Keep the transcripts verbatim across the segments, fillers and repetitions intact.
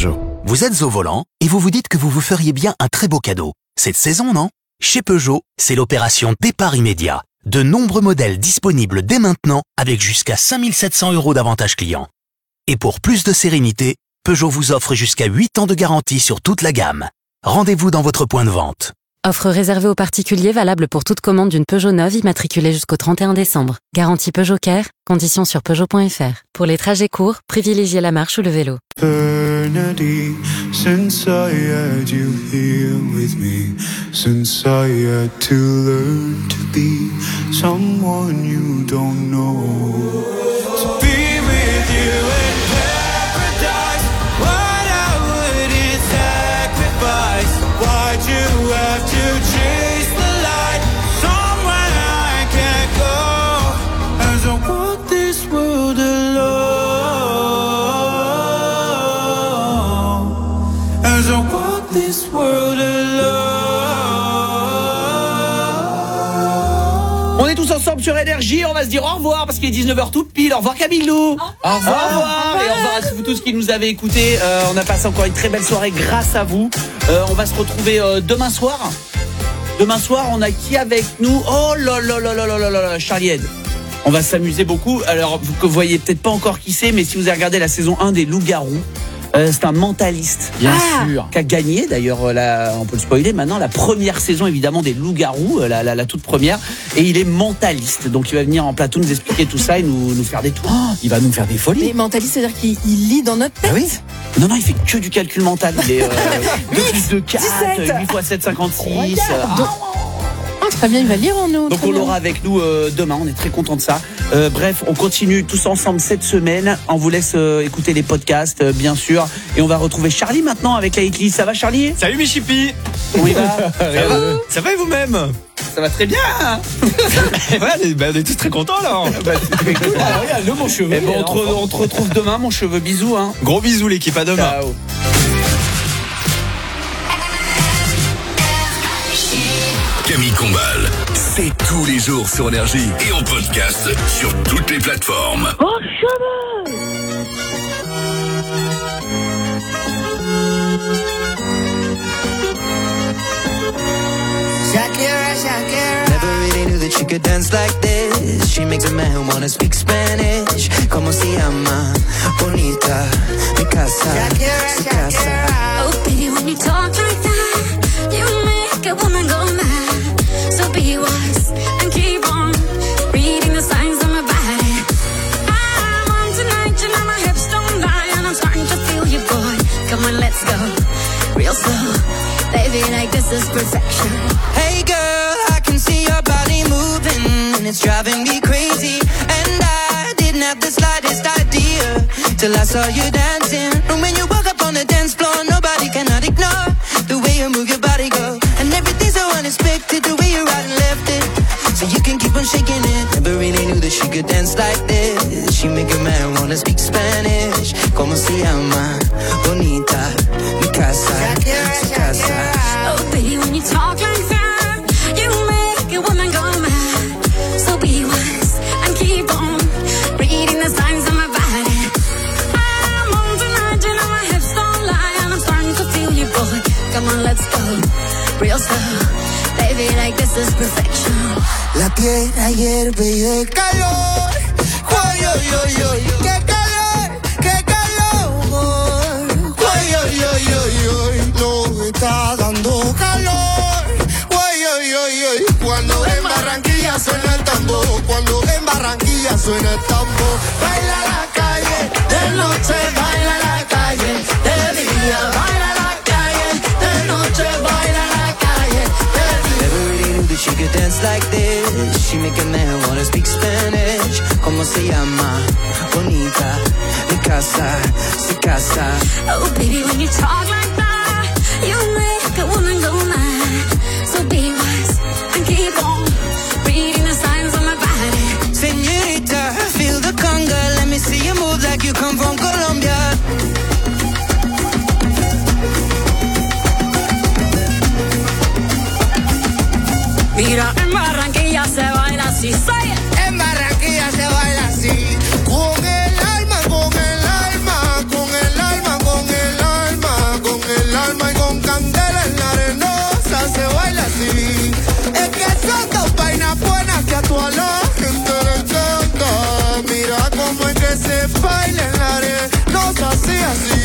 Peugeot. Vous êtes au volant et vous vous dites que vous vous feriez bien un très beau cadeau. Cette saison, non ? Chez Peugeot, c'est l'opération départ immédiat. De nombreux modèles disponibles dès maintenant avec jusqu'à cinq mille sept cents euros d'avantages clients. Et pour plus de sérénité, Peugeot vous offre jusqu'à huit ans de garantie sur toute la gamme. Rendez-vous dans votre point de vente. Offre réservée aux particuliers valable pour toute commande d'une Peugeot neuve immatriculée jusqu'au trente et un décembre. Garantie Peugeot Care, conditions sur Peugeot point F R. Pour les trajets courts, privilégiez la marche ou le vélo. Eternity, since I had you here with me, since I had to learn to be someone you don't know. To be with you in paradise, what I wouldn't sacrifice. Why'd you have to chase the light somewhere I can't go? As I walk this world alone, as I walk this world alone. On est tous ensemble sur Énergie, on va se dire au revoir parce qu'il est dix-neuf heures tout pile. Au revoir Camilou. Au revoir. Au revoir. Et au revoir à vous tous qui nous avez écoutés. Euh, on a passé encore une très belle soirée grâce à vous. Euh, on va se retrouver euh, demain soir. Demain soir, on a qui avec nous? Oh là là là là là là là, Charlie Head. On va s'amuser beaucoup. Alors, vous que vous voyez peut-être pas encore qui c'est, mais si vous avez regardé la saison un des Loups-Garous, euh, c'est un mentaliste, bien ah. sûr, qui a gagné d'ailleurs, la, on peut le spoiler maintenant, la première saison évidemment des Loups-Garous, la, la, la toute première, et il est mentaliste, donc il va venir en plateau nous expliquer tout ça et nous, nous faire des tours. Oh, il va nous faire des folies. Mais mentaliste, c'est-à-dire qu'il il lit dans notre tête. Ah oui. Non, non, il fait que du calcul mental. Il est euh, deux plus deux, quatre, huit fois sept, cinquante-six. Donc, ah, très bien, il va lire en nous. Donc on l'aura avec nous euh, demain, on est très content de ça. Euh, bref, on continue tous ensemble cette semaine. On vous laisse euh, écouter les podcasts, euh, bien sûr. Et on va retrouver Charlie maintenant avec la hitlist. Ça va Charlie? Salut mes chippies. Comment il va? Ça va, ça va et vous-même? Ça va très bien. Ouais, on est, bah, on est tous très contents là. Bah, c'est très cool. Ah, regarde, le mon cheveu. Et bon, on, te, on te retrouve demain, mon cheveu. Bisous. Hein. Gros bisous l'équipe, à demain. Ciao. Camille Combal, c'est tous les jours sur Énergie et en podcast sur toutes les plateformes. Oh, cheveux! Shakira, Shakira. Never really knew that she could dance like this. She makes a man wanna speak Spanish. Como se llama? Bonita, mi casa, Shakira, su casa. Shakira. Oh, baby, when you talk like that, you make a woman go mad. So be wise and keep on reading the signs on my body. I'm on tonight, you know my hips don't lie, and I'm starting to feel you, boy. Come on, let's go real slow, baby, like this is perfection. Hey girl, I can see your body moving, and it's driving me crazy. And I didn't have the slightest idea till I saw you dancing. And when you walk up on the dance floor, nobody cannot ignore the way you move your body, girl. And everything's so unexpected, the way you right and left it, so you can keep on shaking it. Never really knew that she could dance like this. She make a man wanna speak Spanish. Como se llama? Bonita, mi casa, su casa. Oh, baby, when you talk like that, you make a woman go mad. So be wise and keep on reading the signs on my body. I'm on tonight, you know my hips don't lie, and I'm starting to feel you, boy. Come on, let's go real slow, baby, like this is perfection. La tierra hierve y el calor. Oy, oy, oy, oy, qué calor, qué calor. Oy, oy, oy, oy, oy, no está dando calor. Oy, oy, oy, oy, cuando en Barranquilla suena el tambor, cuando en Barranquilla suena el tambor. Baila la calle, de noche baila la calle, de día baila la calle, de noche baila la calle, de día. Never really knew that she could dance like this. She make a man wanna speak Spanish. Como se llama? Bonita, mi casa, su casa. Oh, baby, when you talk like that, you make a woman go mad. So be wise and keep on reading the signs on my body. Señorita, feel the conga. Let me see you move like you come from Colombia. Mira, en Barranquilla se baila así, say it. En Barranquilla se baila así. Con el alma, con el alma, con el alma, con el alma. llenaré, no seas así.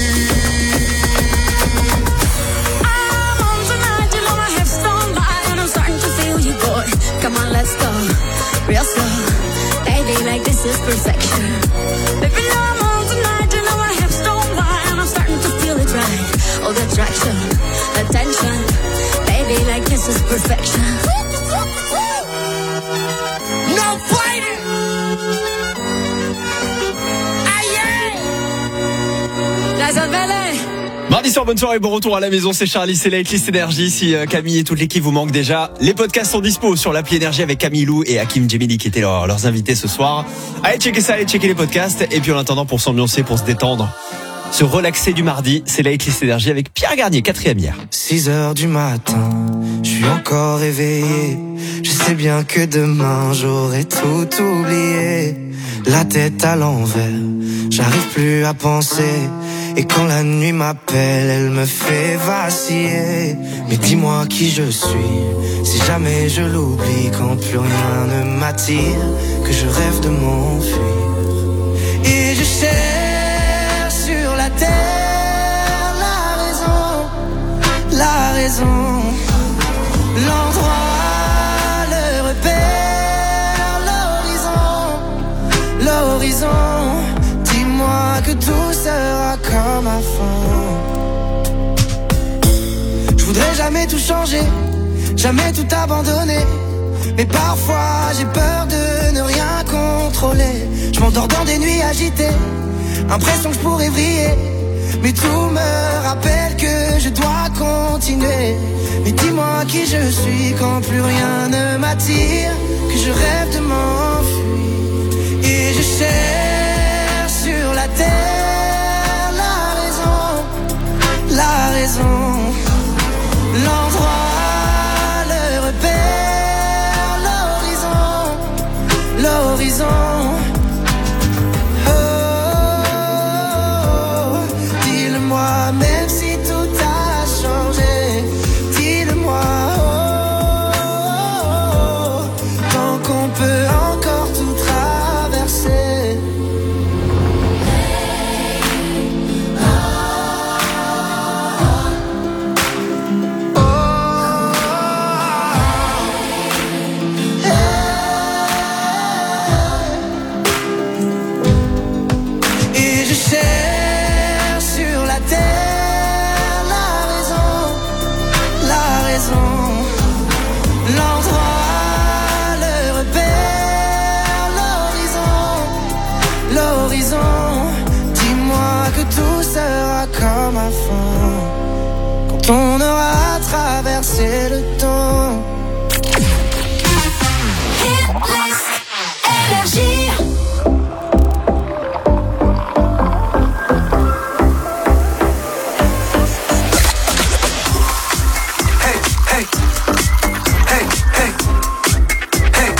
I'm on tonight, you know my hips don't lie, and I'm starting to feel you, boy. Come on, let's go, real slow. Baby, like this is perfection. Baby, now I'm on tonight, you know my hips don't lie, and I'm starting to feel it right. All the attraction, attention. Baby, like this is perfection. No fighting. Mardi soir, bonne soirée, bon retour à la maison, c'est Charlie, c'est la List Énergie. Si euh, Camille et toute l'équipe vous manquent déjà, les podcasts sont dispo sur l'appli Énergie avec Camille Lou et Hakim Djemili qui étaient leur, leurs invités ce soir. Allez checker ça, allez checker les podcasts. Et puis en attendant, pour s'ambiancer, pour se détendre, se relaxer du mardi, c'est la List Énergie avec Pierre Garnier, quatrième hier. six heures du matin, je suis encore réveillé. Je sais bien que demain j'aurai tout oublié. La tête à l'envers, j'arrive plus à penser. Et quand la nuit m'appelle, elle me fait vaciller. Mais dis-moi qui je suis, si jamais je l'oublie. Quand plus rien ne m'attire, que je rêve de m'enfuir. Et je cherche sur la terre la raison, la raison, l'endroit, le repère, l'horizon, l'horizon. Dis-moi que tout sera comme avant. Je voudrais jamais tout changer, jamais tout abandonner. Mais parfois j'ai peur de ne rien contrôler. Je m'endors dans des nuits agitées, impression que je pourrais vriller. Mais tout me rappelle que je dois continuer. Mais dis-moi qui je suis quand plus rien ne m'attire, que je rêve de m'enfuir. Et je cherche sur la terre la raison, la raison, l'endroit, le repère, l'horizon, l'horizon. Oh, oh, oh, dis-le-moi même si tout a changé. Dis-le-moi, oh, oh, oh, tant qu'on peut encore tout traverser. Comme avant, quand on aura traversé le temps. Hit List Énergie. Hey, hey, hey, hey, hey.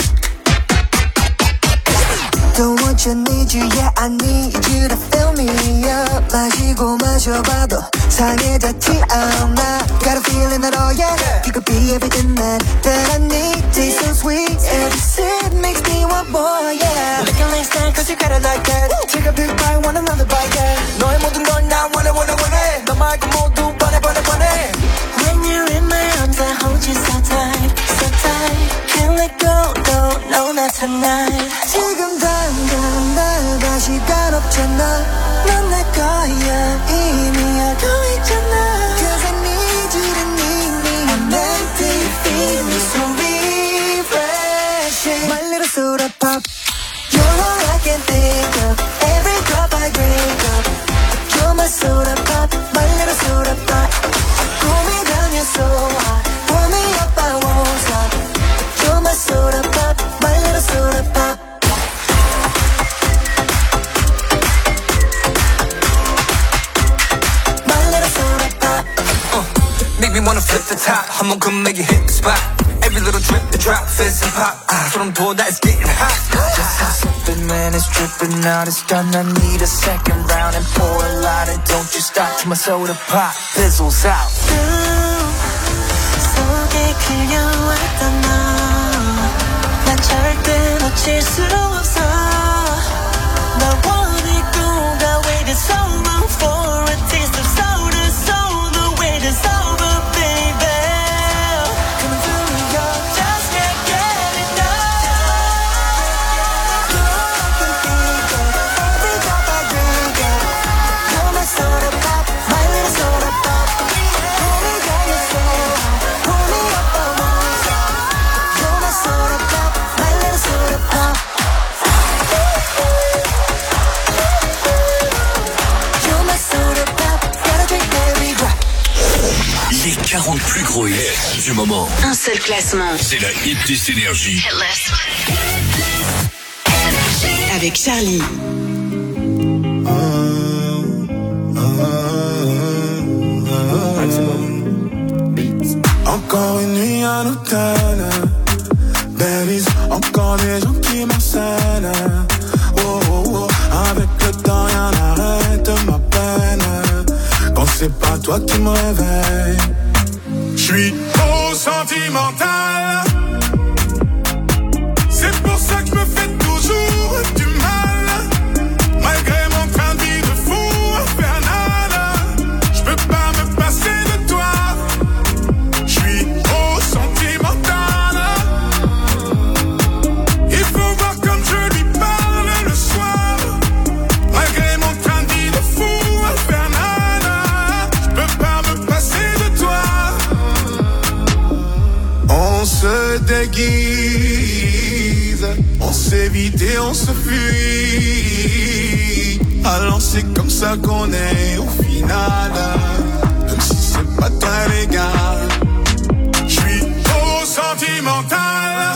Don't want you, need you, yeah, I need you to fill me up. 마시고 마셔봐도 상해졌지 않아. Got a feeling that oh yeah, you could be everything that, that I need. Taste so sweet, every sip makes me want more, yeah. Looking like that cause you got it like that. Take a big bite, want another bite, yeah. 너의 모든 건 나 원해 원해 원해. 너 말고 모두 번해 번해 번해. When you're in my arms I hold you so tight, so tight. Can't let go, no, no, not tonight. 지금 당장 나가 시간 없잖아. 넌 내 거야 이미 알고 있잖아. Cause I need you to need me. I'm empty, feel me so refreshing. My little soda pop. You're all I can think of. Every drop I drink up. You're my soda pop, my little soda pop. Cool me down, you're so hot. Pour me up, I won't stop. You're my soda pop, my little soda pop. Make me wanna flip the top, 한번 come make it hit the spot. Every little drip, the drop, fizz and pop. 소름 돋아, it's getting hot. Just a sipping, man, it's dripping out. It's done, I need a second round. And pour a lot and don't you stop till my soda pop fizzles out. 속에 그려왔던 너, 난 절대 놓칠 수 없어. 나 원해 꿈과 it's over for a taste of soda, so the wait is over, baby. Coming through New York, just can't get enough. You're every drop I drink it. You're my soda pop, my little soda pop. Pull me down your soda, pull me up on one side. You're my soda pop, my little soda pop. You're my soda pop, gotta drink every drop. Les quarante plus gros hits du moment. Un seul classement. C'est la Hitlist Énergie. Avec Charlie. Encore une nuit à l'hôtel, babies, encore des gens qui m'harcèlent. Oh, oh, oh, avec le temps rien n'arrête ma peine. Quand c'est pas toi qui me réveille, j'suis trop sentimental. C'est pour ça que je me fais toujours du mal. Malgré mon train de vie de fou infernal, j'peux pas me passer de toi. J'suis trop sentimental. Il faut voir comme je lui parle le soir. Malgré mon train de vie de fou infernal, j'peux pas me passer de toi. On se déguise, on s'évite et on se fuit. Alors c'est comme ça qu'on est au final. Même si c'est pas toi les gars. J'suis trop sentimental.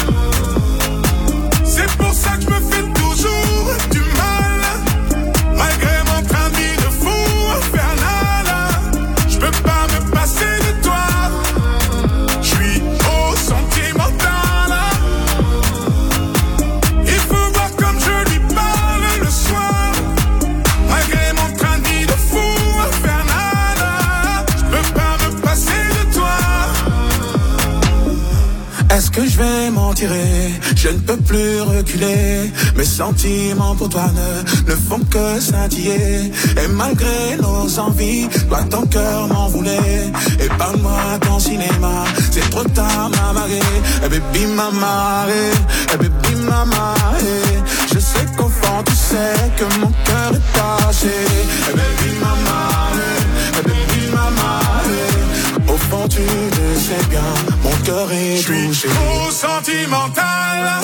C'est pour ça que je me fais toujours du mal. Malgré mon train de vie de fou infernal, j'peux pas me passer de toi. J'suis trop sentimental. Il faut voir comme je lui parle le soir. Malgré mon train de vie de fou infernal, j'peux pas me passer de toi. Est-ce que je vais m'en tirer? Je ne peux plus reculer. Mes sentiments pour toi ne, ne font que scintiller. Et malgré nos envies, toi ton cœur m'en voulait. Et parle-moi ton cinéma, c'est trop tard ma marée. Eh baby mama, eh baby mama, eh. Je sais qu'au fond tu sais que mon cœur est passé. Eh baby mama, eh baby mama, eh. Au fond tu le sais bien, mon cœur est touché. J'suis trop sentimental.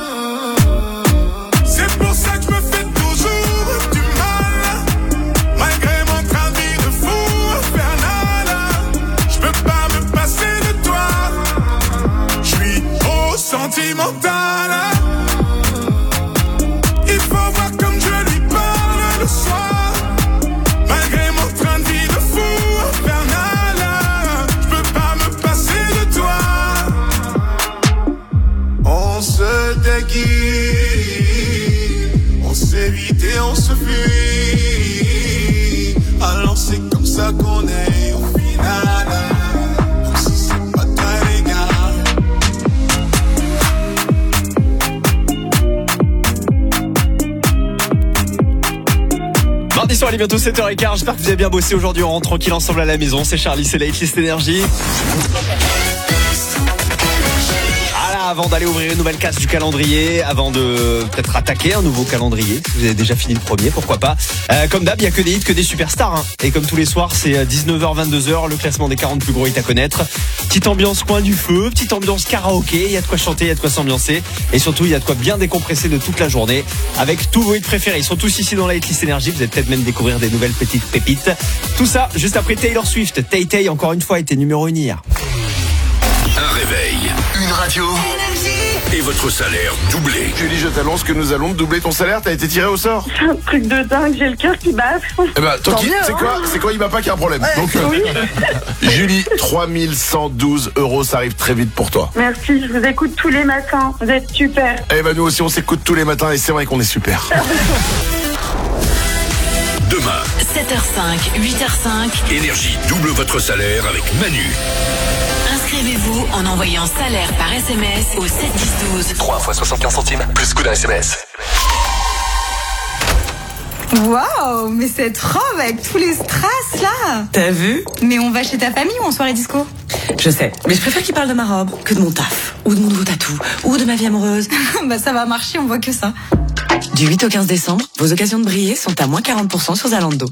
C'est pour ça que je me fais toujours du mal. Malgré mon train de vie de fou infernal, j'peux pas me passer de toi. J'suis trop sentimental. Il faut voir comme je lui parle le soir. Malgré mon train de vie de fou infernal, j'peux pas me passer de toi. On se déguise, on s'évite et on se fuit. Alors c'est comme ça qu'on est au final. Même si c'est pas toi les gars. Mardi soir, il est bientôt sept heures quinze. J'espère que vous avez bien bossé aujourd'hui. On rentre tranquille ensemble à la maison. C'est Charlie, c'est la Hitlist Énergie. Avant d'aller ouvrir une nouvelle case du calendrier, avant de peut-être attaquer un nouveau calendrier, si vous avez déjà fini le premier, pourquoi pas. Euh, comme d'hab, il n'y a que des hits, que des superstars. Hein. Et comme tous les soirs, c'est dix-neuf heures vingt-deux heures, le classement des quarante plus gros hits à connaître. Petite ambiance coin du feu, petite ambiance karaoké, il y a de quoi chanter, il y a de quoi s'ambiancer. Et surtout, il y a de quoi bien décompresser de toute la journée avec tous vos hits préférés. Ils sont tous ici dans la Hitlist Énergie. Vous allez peut-être même découvrir des nouvelles petites pépites. Tout ça, juste après Taylor Swift. Tay Tay, encore une fois, était numéro un hier. Un réveil, une radio et votre salaire doublé. Julie, je t'annonce que nous allons doubler ton salaire. T'as été tiré au sort. C'est un truc de dingue, j'ai le cœur qui bat. Eh ben, Tant tranquille, mieux, c'est hein. quoi, c'est quoi, il va pas qu'il y a un problème. Ouais, Donc, euh, oui. Julie, trois mille cent douze euros, ça arrive très vite pour toi. Merci, je vous écoute tous les matins. Vous êtes super. Eh ben, nous aussi, on s'écoute tous les matins et c'est vrai qu'on est super. Demain, sept heures cinq, huit heures cinq. Énergie double votre salaire avec Manu. Inscrivez-vous en envoyant salaire par S M S au sept dix douze. trois fois soixante-quinze centimes, plus coup d'un S M S. Waouh, mais cette robe avec tous les strass là. T'as vu? Mais on va chez ta famille ou en soirée disco? Je sais, mais je préfère qu'il parle de ma robe que de mon taf, ou de mon nouveau tatou, ou de ma vie amoureuse. Bah ça va marcher, on voit que ça. Du huit au quinze décembre, vos occasions de briller sont à moins quarante pour cent sur Zalando.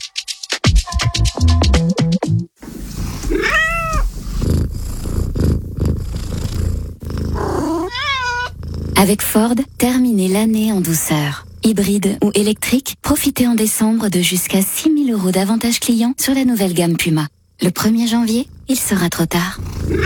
Avec Ford, terminez l'année en douceur. Hybride ou électrique, profitez en décembre de jusqu'à six mille euros d'avantages clients sur la nouvelle gamme Puma. Le premier janvier, il sera trop tard.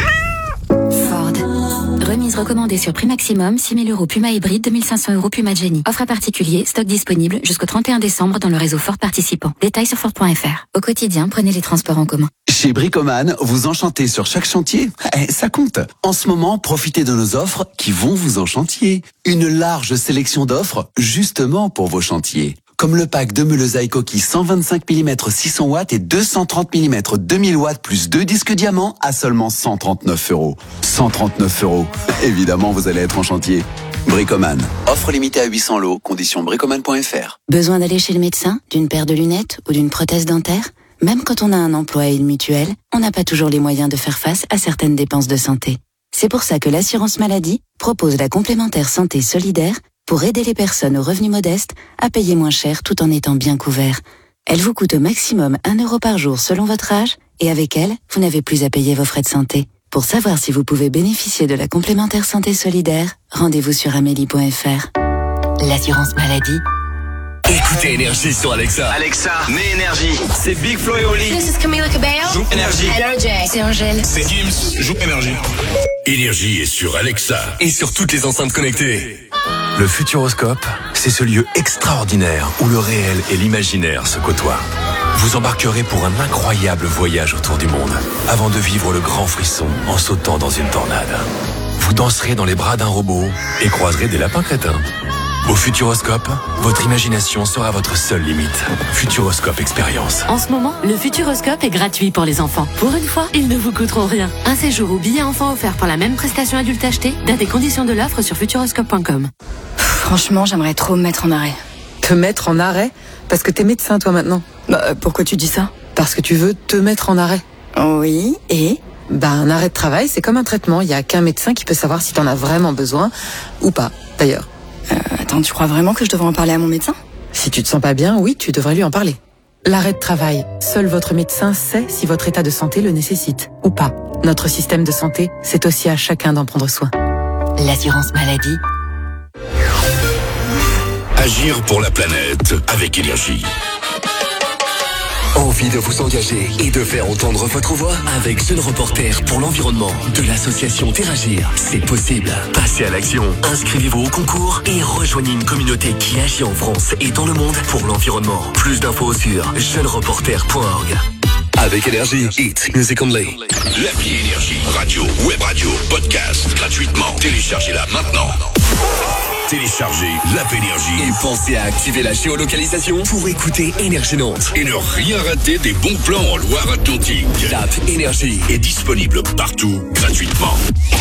Ford. Remise recommandée sur prix maximum, six mille euros Puma hybride, deux mille cinq cents euros Puma Jenny. Offre à particulier, stock disponible jusqu'au trente et un décembre dans le réseau Ford participant. Détails sur Ford point F R. Au quotidien, prenez les transports en commun. Chez Bricoman, vous enchantez sur chaque chantier. Eh, ça compte. En ce moment, profitez de nos offres qui vont vous enchantier. Une large sélection d'offres justement pour vos chantiers. Comme le pack de meules à coquilles cent vingt-cinq millimètres six cents watts et deux cent trente millimètres deux mille watts plus deux disques diamants à seulement cent trente-neuf euros. cent trente-neuf euros. Évidemment, vous allez être en chantier. Bricoman. Offre limitée à huit cents lots. Conditions bricoman point F R. Besoin d'aller chez le médecin, d'une paire de lunettes ou d'une prothèse dentaire? Même quand on a un emploi et une mutuelle, on n'a pas toujours les moyens de faire face à certaines dépenses de santé. C'est pour ça que l'assurance maladie propose la complémentaire santé solidaire pour aider les personnes aux revenus modestes à payer moins cher tout en étant bien couverts. Elle vous coûte au maximum un euro par jour selon votre âge et avec elle, vous n'avez plus à payer vos frais de santé. Pour savoir si vous pouvez bénéficier de la complémentaire santé solidaire, rendez-vous sur amélie point F R. L'assurance maladie. Écoutez Énergie sur Alexa. Alexa, mets Énergie. C'est Big Flo et Oli. This is Camila Cabello. Joue Énergie. Hello Jay. C'est Angèle. C'est Gims. Joue Énergie. Énergie est sur Alexa et sur toutes les enceintes connectées. Le Futuroscope, c'est ce lieu extraordinaire où le réel et l'imaginaire se côtoient. Vous embarquerez pour un incroyable voyage autour du monde avant de vivre le grand frisson en sautant dans une tornade. Vous danserez dans les bras d'un robot et croiserez des lapins crétins. Au Futuroscope, votre imagination sera votre seule limite. Futuroscope Expérience. En ce moment, le Futuroscope est gratuit pour les enfants. Pour une fois, ils ne vous coûteront rien. Un séjour ou billet enfant offert pour la même prestation adulte achetée. Date et conditions de l'offre sur futuroscope point com. Franchement, j'aimerais trop me mettre en arrêt. Te mettre en arrêt? Parce que t'es médecin toi maintenant. Bah, pourquoi tu dis ça? Parce que tu veux te mettre en arrêt. Oui, et? Bah, un arrêt de travail, c'est comme un traitement. Il y a qu'un médecin qui peut savoir si t'en as vraiment besoin ou pas, d'ailleurs. Euh, attends, tu crois vraiment que je devrais en parler à mon médecin? Si tu te sens pas bien, oui, tu devrais lui en parler. L'arrêt de travail, seul votre médecin sait si votre état de santé le nécessite ou pas. Notre système de santé, c'est aussi à chacun d'en prendre soin. L'assurance maladie. Agir pour la planète avec Énergie. Envie de vous engager et de faire entendre votre voix avec Jeune Reporter pour l'environnement de l'association Terragir. C'est possible. Passez à l'action. Inscrivez-vous au concours et rejoignez une communauté qui agit en France et dans le monde pour l'environnement. Plus d'infos sur jeune reporter point org. Avec Énergie, Hit Music Only. L'appli Énergie, radio, web radio, podcast, gratuitement. Téléchargez-la maintenant. Téléchargez l'app Énergie et pensez à activer la géolocalisation pour écouter Énergie Nantes et ne rien rater des bons plans en Loire-Atlantique. L'app Énergie est disponible partout gratuitement.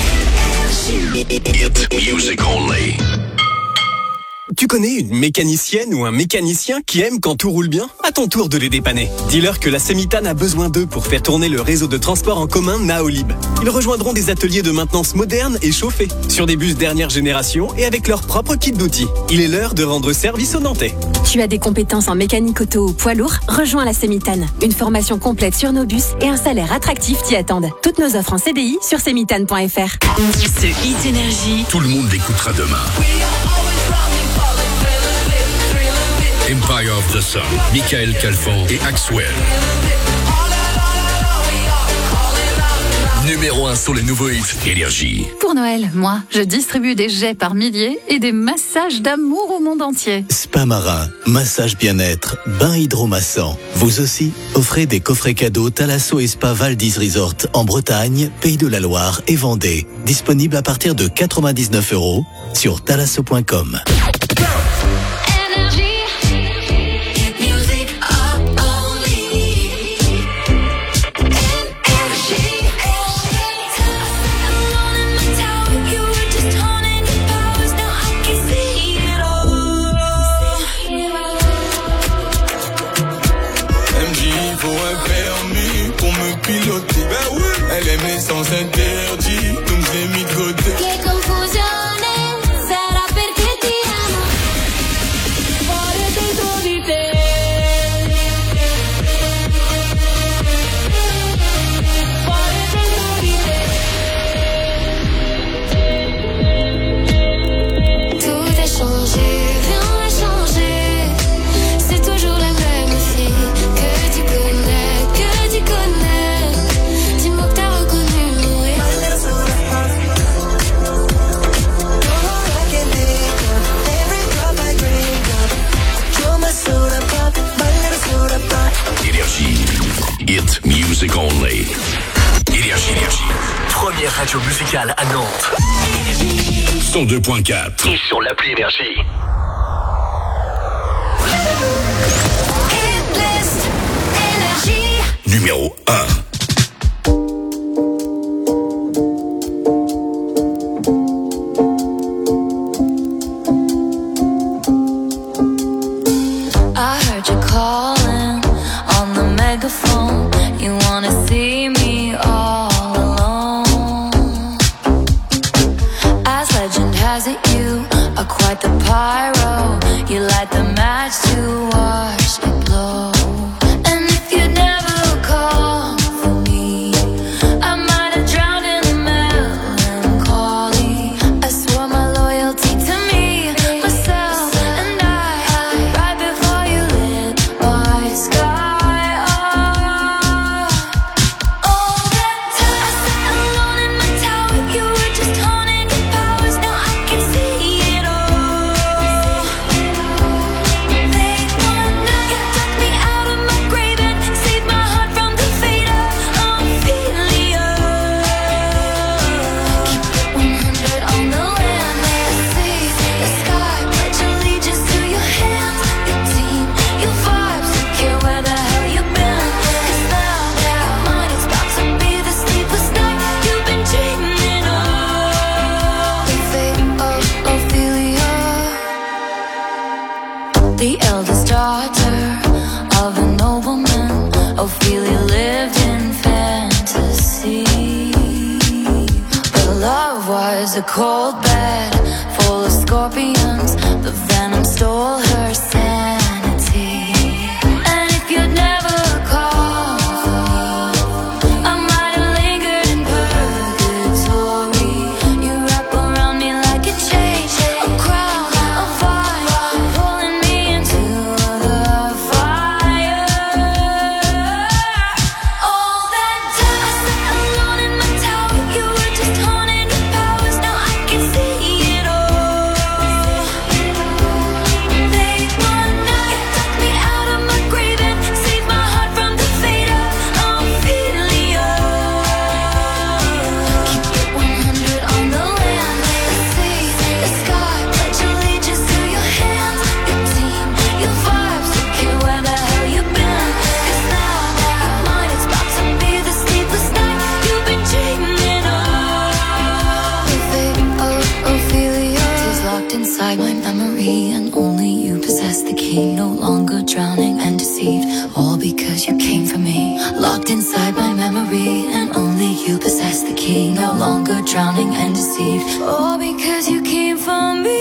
Hit Music Only. Tu connais une mécanicienne ou un mécanicien qui aime quand tout roule bien? À ton tour de les dépanner. Dis-leur que la Semitane a besoin d'eux pour faire tourner le réseau de transport en commun Naolib. Ils rejoindront des ateliers de maintenance modernes et chauffés, sur des bus dernière génération et avec leur propre kit d'outils. Il est l'heure de rendre service aux Nantais. Tu as des compétences en mécanique auto ou poids lourd? Rejoins la Semitane. Une formation complète sur nos bus et un salaire attractif t'y attendent. Toutes nos offres en C D I sur semitane point F R. Ce Hit Énergie, tout le monde l'écoutera demain. Empire of the Sun, Michael Calfan et Axwell. Numéro un sur les nouveaux hits Énergie. Pour Noël, moi, je distribue des jets par milliers et des massages d'amour au monde entier. Spa marin, massage bien-être, bain hydromassant. Vous aussi, offrez des coffrets cadeaux Thalasso et Spa Val d'Is Resort en Bretagne, Pays de la Loire et Vendée. Disponible à partir de quatre-vingt-dix-neuf euros sur thalasso point com. faut un permis pour me piloter. Ben oui. Elle aime les sens interdits, donc je l'ai mis de côté. Che confusione, sarà perché ti amo. Fuori dentro di te. Fuori dentro di te. Tout a changé, rien n'a changé. C'est toujours la même fille que tu connais, que tu connais. Dis-moi que t'as reconnu, oui. Énergie. Hit music only. Énergie, énergie. Première radio musicale à Nantes. cent deux point quatre. Et sur l'appli Énergie. Hitlist, Énergie. Numéro un. I heard you calling on the megaphone. You wanna see me all alone. As legend has it, you are quite the pyro. You light the match to watch it blow. And if you never call for me, I might have drowned in the melancholy. I swore my loyalty to me, myself, and I. Right before you lit my sky up. All that time I sat alone in my tower, you were just honing your powers. Now I can see it all. Late one night, you dug me out of my grave and saved my heart from the fate of Ophelia. Keep it one hundred on the land, may I see the sky. Pledge allegiance to your hands, your team, your vibes. Don't care where the hell you've been. 'Cause now, now, mine is about to be the sleepless night you've been dreaming of. The fate of Ophelia. The eldest daughter of a nobleman, Ophelia lived in fantasy. But love was a cold bed full of scorpions. The venom stole her sanity. And if you'd never called for me, I might have lingered in purgatory. You wrap around me like a chain, a crown, a vine, pulling me into the fire. All that time I sat alone in my tower, you were just honing your powers. Now I can see it all. Late one night, you dug me out of my grave and saved my heart from the fate of Ophelia. Keep it one hundred on the land, the sea, the sky. Pledge allegiance to your hands, your team, your vibes. Don't care where the hell you've been. 'Cause now, now, mine is about to be the sleepless night you've been dreaming of. The fate of Ophelia is locked inside my memory, and only you possess the key. No longer drowning and deceived, all because you came for me. Locked inside my memory, and only you possess the key. No longer drowning and deceived, all because you came for me.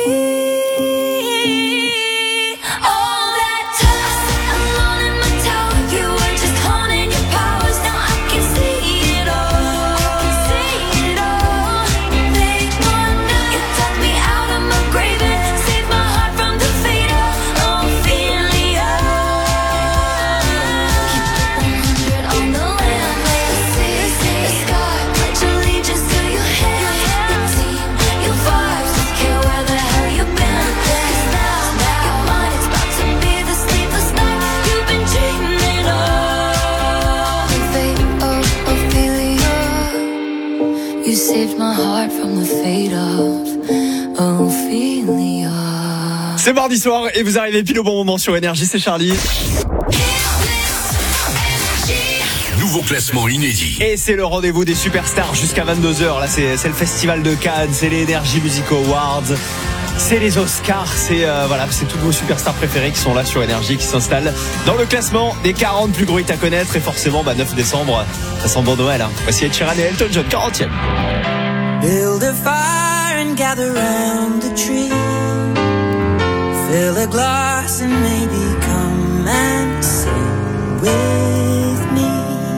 All that time I sat alone in my tower, you were just honing your powers. Now I can see it all. See it all. Late one night, you dug me out of my grave and saved my heart from the fate of Ophelia. Keep it one hundred on the land, the sea, the sky. Pledge allegiance to your hands, your team, your vibes. Don't care where the hell you've been. 'Cause now, now, your mind is about to be the sleepless night you've been dreaming of. The fate of Ophelia. You saved my heart from the fate of Ophelia. C'est mardi soir et vous arrivez pile au bon moment sur Énergie, c'est Charlie. Nouveau classement inédit. Et c'est le rendez-vous des superstars jusqu'à vingt-deux heures. Là, c'est, c'est le festival de Cannes, c'est les Energy Music Awards. C'est les Oscars, c'est euh, voilà, c'est toutes vos superstars préférées qui sont là sur Énergie, qui s'installent dans le classement des quarante plus gros hits à connaître. Et forcément, bah, neuf décembre, ça sent bon Noël. Hein. Voici Ed Sheeran et Elton John, quarantième. Build a fire and gather round the tree. Fill a glass and maybe come and sing with me.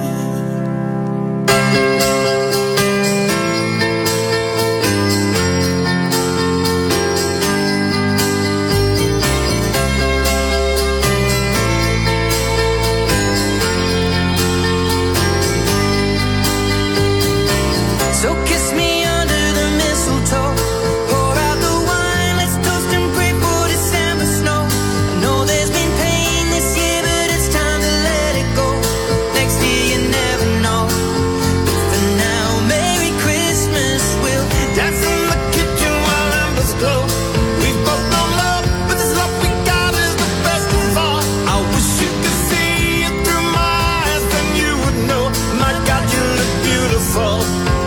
So kiss me under the mistletoe. Pour out the wine, let's toast and pray for December snow. I know there's been pain this year, but it's time to let it go. Next year you never know. But for now, Merry Christmas. We'll dance in the kitchen while embers glow. We've both known love, but this love we got is the best of all. I wish you could see it through my eyes, then you would know. My God, you look beautiful.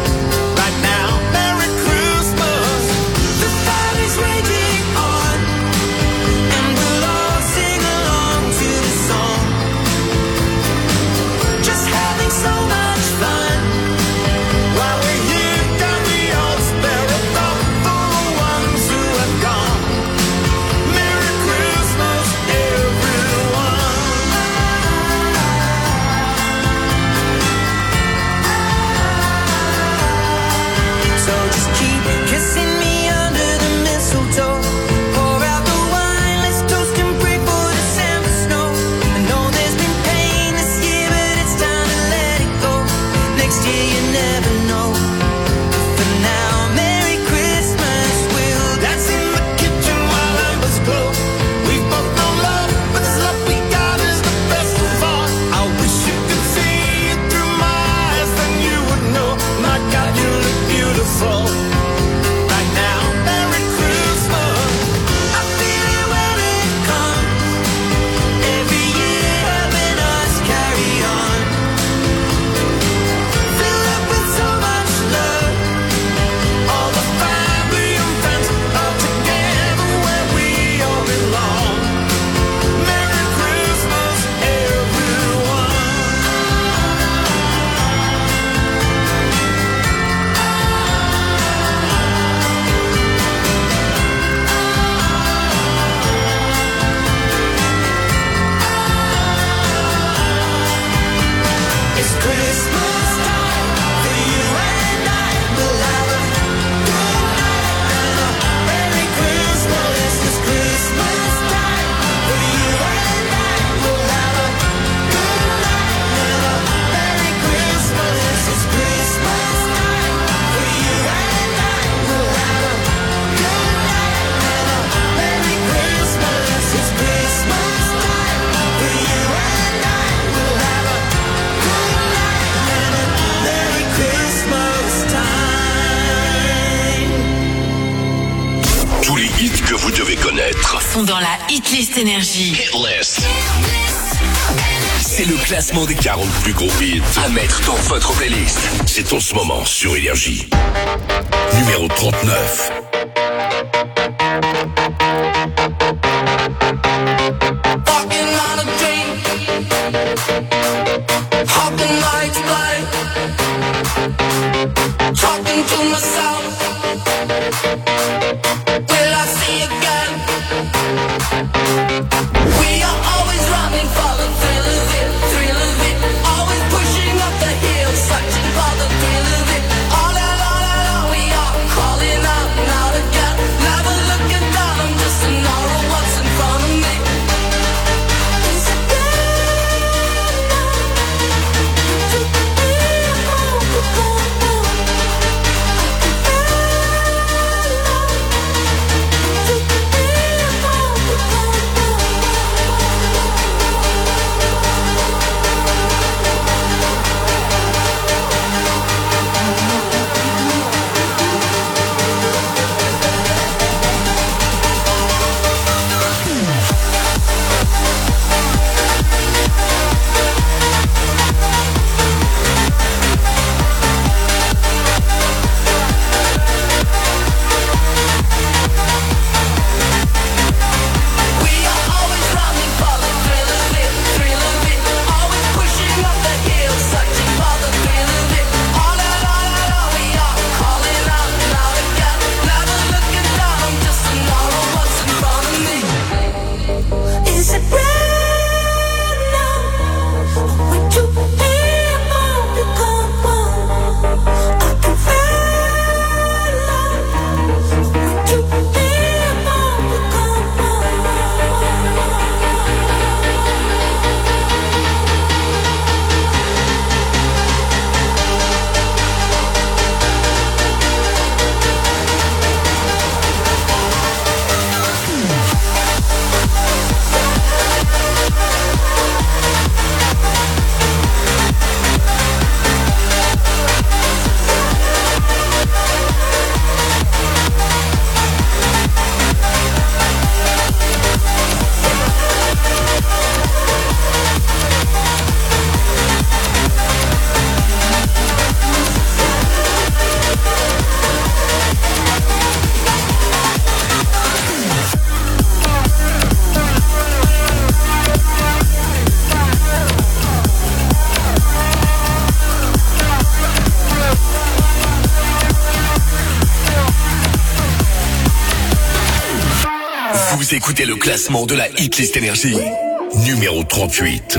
Dans la Hitlist Énergie. Hitlist. C'est le classement des quarante plus gros hits à mettre dans votre playlist. C'est en ce moment sur Énergie. Numéro trente-neuf. Such a bother, thrill of it. All that, all that, all we are calling out now. Vous écoutez le classement de la Hitlist Énergie. Numéro trente-huit.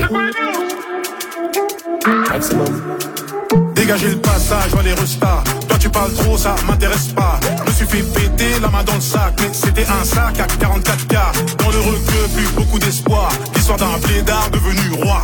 Dégagez le passage, vois les restas. Toi tu parles trop, ça m'intéresse pas. Je me suis fait péter la main dans le sac, mais c'était un sac à quarante-quatre K. Dans le requeu, plus beaucoup d'espoir. L'histoire d'un blédard devenu roi.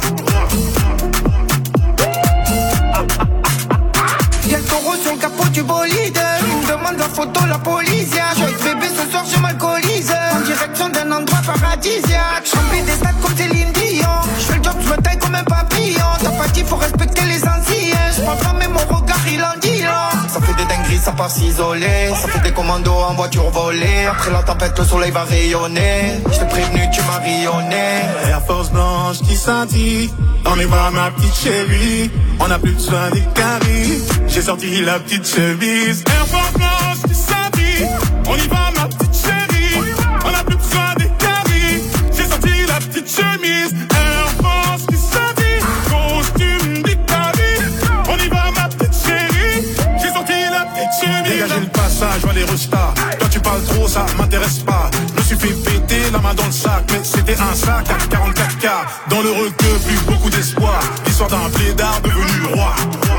Y'a le taureau sur le capot du bolide. Il me demande la photo, la police. Je suis avec bébé ce soir, je m'alcoolise. En direction d'un endroit paradisiaque. Je remplis des stades comme Céline Dion. Je fais le job, je me taille comme un papillon. T'as pas dit, faut respecter les anciens. Je prends pas, mais mon regard, il en dit long. Ça fait des dingueries, ça part s'isoler. Ça fait des commandos en voiture volée. Après la tempête, le soleil va rayonner. Je t'ai prévenu, tu m'as rayonné. Air Force blanche qui scintille. On y va ma petite chérie. On a plus besoin des caries. J'ai sorti la petite chemise. Air Force blanche qui scintille. On y va ma petite chérie. On a plus besoin des caries. J'ai sorti la petite chemise. Air Force qui scintille. Costume d'Italie. On y va ma petite chérie. J'ai sorti la petite chemise. Dégagez le passage, vois les restas. Toi tu parles trop, ça m'intéresse pas. Je me suis fait péter la main dans le sac, mais c'était un sac à quarante-quatre K. Dans le requeu, plus beaucoup d'espoir. L'histoire d'un blédard devenu roi.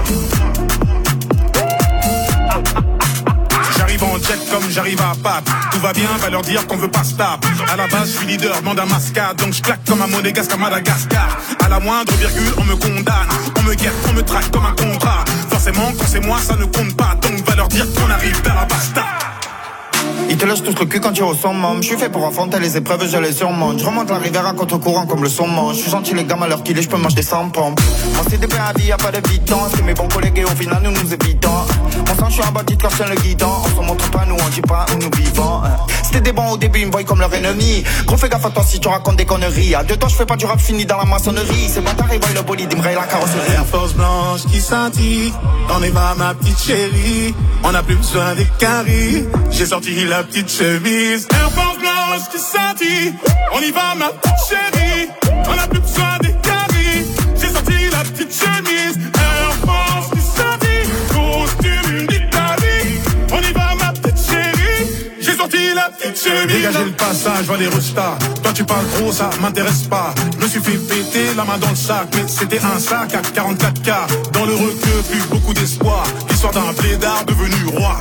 J'arrive en jet comme j'arrive à Pape. Tout va bien, va leur dire qu'on veut pas stop. À la base, je suis leader, demande à mascade. Donc je claque comme un monégasque à Madagascar. À la moindre virgule, on me condamne. On me guette, on me traque comme un contrat. Forcément, quand c'est moi, ça ne compte pas. Donc va leur dire qu'on arrive vers la basta. Ils te lâchent tous le cul quand tu es au summum. Je suis fait pour affronter les épreuves, je les surmonte. Je remonte la rivière à contre-courant comme le saumon. Je suis gentil les gars, à l'heure qu'il est, je peux manger des cent pompes. Mon C D P à vie, y'a pas de bidon. C'est mes bons collègues et au final nous nous évitons. Mon sang, je suis un bandit quand je tiens le guidon. On se montre pas, nous on dit pas où nous vivons. C'était des bons au début, ils me voient comme leur ennemi. Gros fais gaffe à toi si tu racontes des conneries. À deux temps, je fais pas du rap fini dans la maçonnerie. C'est bâtard, ils voient le bolide, ils me rayent la carrosserie. Air Force blanche qui scintille. On y va ma petite chérie. On a plus besoin des caries. J'ai sorti la petite chemise. Air Force blanche qui scintille. On y va ma petite chérie. On a plus besoin des caries. J'ai sorti la petite chemise. Air Force qui scintille. Costume d'Italie. On y va ma petite chérie. J'ai sorti la petite chemise. Dégagez le passage, vois les restas. Toi tu parles trop, ça m'intéresse pas. Je me suis fait péter la main dans le sac, mais c'était un sac à quarante-quatre K. Dans le requeu, plus beaucoup d'espoir. L'histoire d'un blédard devenu roi.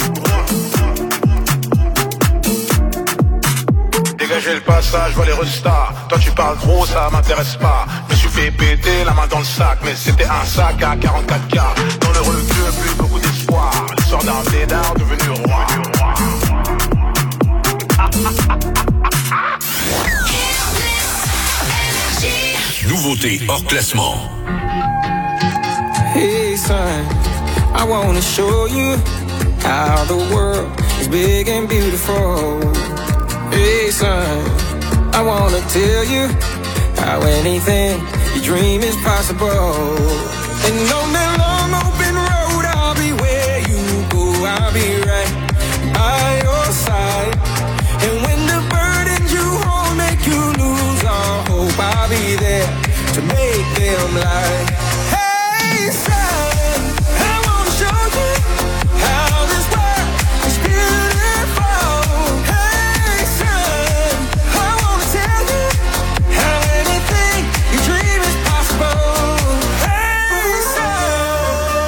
Dégagez le passage, vois les restas. Toi tu parles trop, ça m'intéresse pas. Je me suis fait péter la main dans le sac, mais c'était un sac à quarante-quatre K. Dans le requeu, plus beaucoup d'espoir. L'histoire d'un blédard devenu roi. Nouveauté hors classement. Hey son, I wanna show you how the world is big and beautiful. Hey son, I wanna tell you how anything you dream is possible. And on that long open road, I'll be where you go. I'll be right by your side. And when the burdens you hold make you lose all hope, I'll be there to make them lie. Hey son, I wanna show you how this world is beautiful. Hey son, I wanna tell you how anything you dream is possible. Hey son,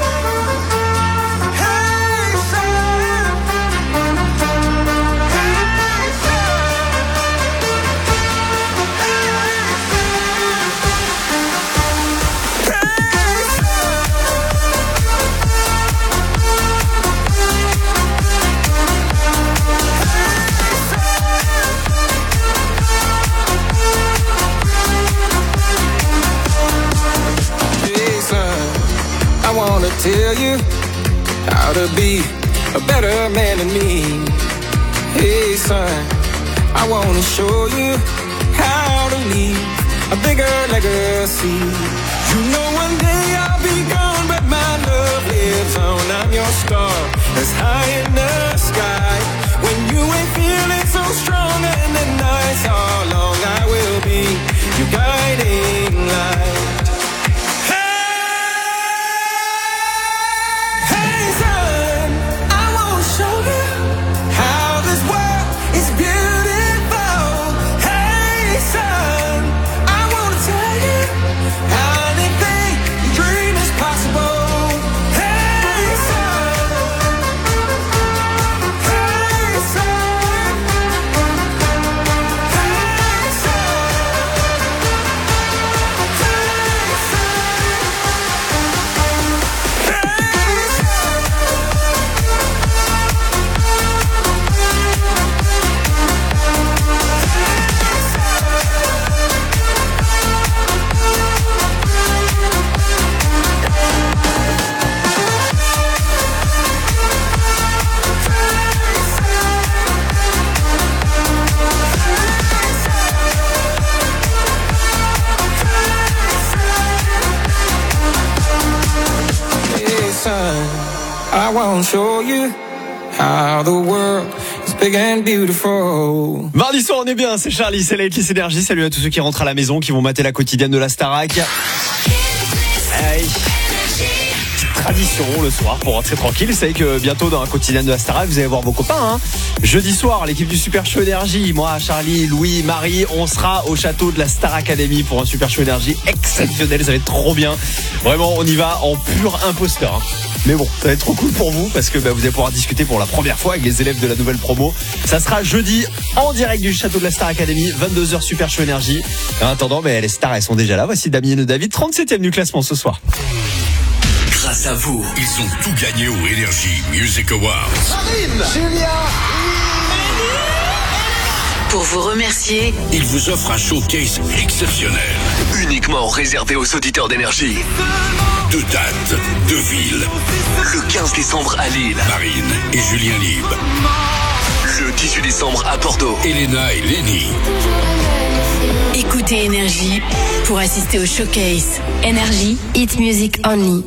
hey son, hey I wanna tell you how to be a better man than me. Hey son, I wanna show you how to leave a bigger legacy. You know one day I'll be gone, but my love lives on. I'm your star that's high in the sky. When you ain't feeling so strong and the nights are long, I will be your guiding light. son, I wanna show you how the world is big and beautiful. Mardi soir, on est bien, c'est Charlie, c'est la Hitlist Énergie. Salut à tous ceux qui rentrent à la maison, qui vont mater la quotidienne de la Starac. Hey. Tradition le soir pour rentrer tranquille. Vous savez que bientôt dans la quotidienne de la Starac, vous allez voir vos copains. Hein. Jeudi soir, l'équipe du Super Show Énergie, moi, Charlie, Louis, Marie, on sera au château de la Star Academy pour un Super Show Énergie exceptionnel. Ça va être trop bien. Vraiment, on y va en pur imposteur. Hein. Mais bon, ça va être trop cool pour vous parce que bah, vous allez pouvoir discuter pour la première fois avec les élèves de la nouvelle promo. Ça sera jeudi en direct du château de la Star Academy, vingt-deux heures Super Show Énergie. En attendant, bah, les stars, elles sont déjà là. Voici Damien et David, trente-septième du classement ce soir. Grâce à vous, ils ont tout gagné au Energy Music Awards. Marine, Julia, pour vous remercier, ils vous offrent un showcase exceptionnel. Uniquement réservé aux auditeurs d'Énergie. Deux dates, deux villes. Le quinze décembre à Lille, Marine et Julien Lieb. Le dix-huit décembre à Bordeaux, Elena et Lenny. Écoutez Énergie pour assister au showcase. Énergie, hit music only.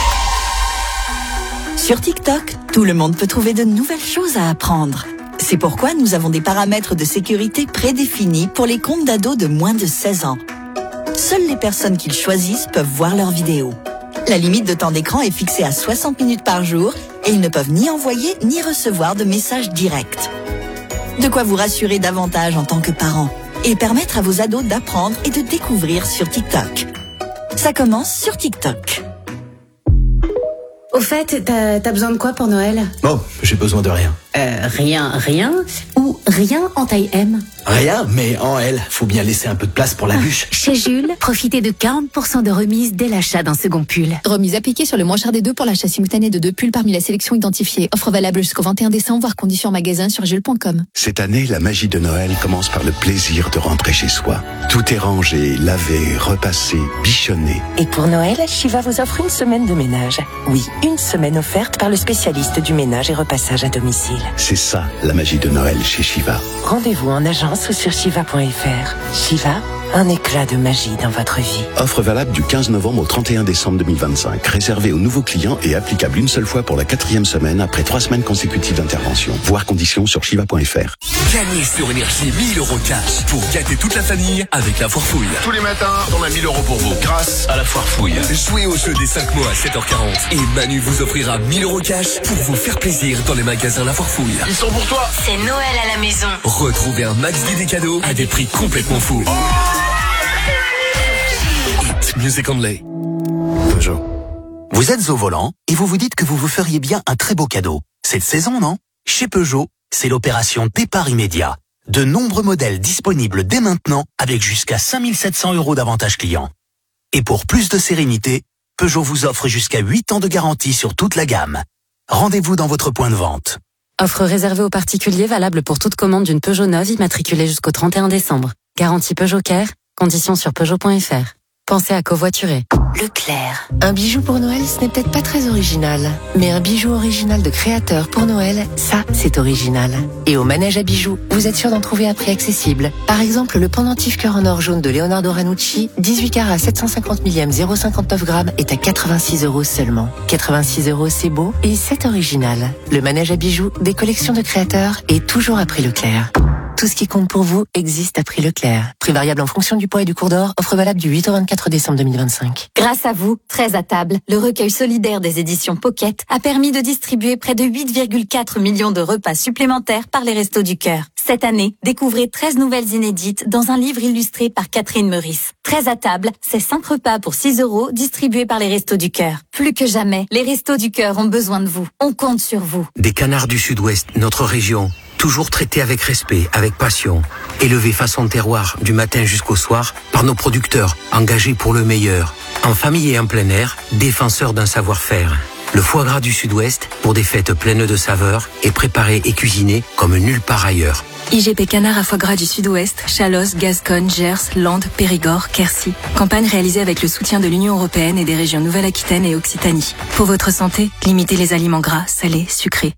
Sur TikTok, tout le monde peut trouver de nouvelles choses à apprendre. C'est pourquoi nous avons des paramètres de sécurité prédéfinis pour les comptes d'ados de moins de seize ans. Seules les personnes qu'ils choisissent peuvent voir leurs vidéos. La limite de temps d'écran est fixée à soixante minutes par jour et ils ne peuvent ni envoyer ni recevoir de messages directs. De quoi vous rassurer davantage en tant que parent et permettre à vos ados d'apprendre et de découvrir sur TikTok. Ça commence sur TikTok. Au fait, t'as, t'as besoin de quoi pour Noël ? Oh, j'ai besoin de rien. Euh, rien, rien ou rien en taille M ? Rien, mais en L. Faut bien laisser un peu de place pour la bûche. Chez Jules, profitez de quarante pour cent de remise dès l'achat d'un second pull. Remise appliquée sur le moins cher des deux pour l'achat simultané de deux pulls parmi la sélection identifiée. Offre valable jusqu'au vingt et un décembre, voire conditions en magasin sur jules point com. Cette année, la magie de Noël commence par le plaisir de rentrer chez soi. Tout est rangé, lavé, repassé, bichonné. Et pour Noël, Shiva vous offre une semaine de ménage. Oui, une semaine offerte par le spécialiste du ménage et repassage à domicile. C'est ça, la magie de Noël chez Shiva. Rendez-vous en agence ou sur shiva point f r. Shiva, un éclat de magie dans votre vie. Offre valable du quinze novembre au trente et un décembre deux mille vingt-cinq. Réservée aux nouveaux clients et applicable une seule fois pour la quatrième semaine après trois semaines consécutives d'intervention. Voir conditions sur shiva point f r. Gagnez sur Énergie mille euros cash pour gâter toute la famille avec la foire fouille. Tous les matins, on a mille euros pour vous grâce à la foire fouille. Jouez au jeu des cinq mots à sept heures quarante et Manu vous offrira mille euros cash pour vous faire plaisir dans les magasins La Foire Fouille. Ils sont pour toi. C'est Noël à la maison. Retrouvez un max d'idées cadeaux à des prix complètement fous. Oh Hit Music Only. Peugeot. Vous êtes au volant et vous vous dites que vous vous feriez bien un très beau cadeau. Cette saison, non ? Chez Peugeot, c'est l'opération départ immédiat. De nombreux modèles disponibles dès maintenant avec jusqu'à cinq mille sept cents euros d'avantage client. Et pour plus de sérénité, Peugeot vous offre jusqu'à huit ans de garantie sur toute la gamme. Rendez-vous dans votre point de vente. Offre réservée aux particuliers valable pour toute commande d'une Peugeot neuve immatriculée jusqu'au trente et un décembre. Garantie Peugeot Care, conditions sur peugeot point f r. Pensez à covoiturer. Leclerc. Un bijou pour Noël, ce n'est peut-être pas très original. Mais un bijou original de créateur pour Noël, ça, c'est original. Et au manège à bijoux, vous êtes sûr d'en trouver à prix accessible. Par exemple, le pendentif cœur en or jaune de Leonardo Ranucci, dix-huit carats sept cent cinquante millième, zéro virgule cinquante-neuf grammes, est à quatre-vingt-six euros seulement. quatre-vingt-six euros, c'est beau et c'est original. Le manège à bijoux, des collections de créateurs, est toujours à prix Leclerc. Tout ce qui compte pour vous existe à prix Leclerc. Prix variable en fonction du poids et du cours d'or. Offre valable du huit au vingt-quatre décembre deux mille vingt-cinq. Grâce à vous, treize à table, le recueil solidaire des éditions Pocket a permis de distribuer près de huit virgule quatre millions de repas supplémentaires par les Restos du Cœur. Cette année, découvrez treize nouvelles inédites dans un livre illustré par Catherine Meurice. treize à table, c'est cinq repas pour six euros distribués par les Restos du Cœur. Plus que jamais, les Restos du Cœur ont besoin de vous. On compte sur vous. Des canards du Sud-Ouest, notre région, toujours traités avec respect, avec passion, élevés façon terroir du matin jusqu'au soir par nos producteurs, engagés pour le meilleur, en famille et en plein air, défenseurs d'un savoir-faire. Le foie gras du Sud-Ouest, pour des fêtes pleines de saveurs, est préparé et cuisiné comme nulle part ailleurs. I G P Canard à foie gras du Sud-Ouest, Chalosse, Gascogne, Gers, Landes, Périgord, Quercy. Campagne réalisée avec le soutien de l'Union européenne et des régions Nouvelle-Aquitaine et Occitanie. Pour votre santé, limitez les aliments gras, salés, sucrés.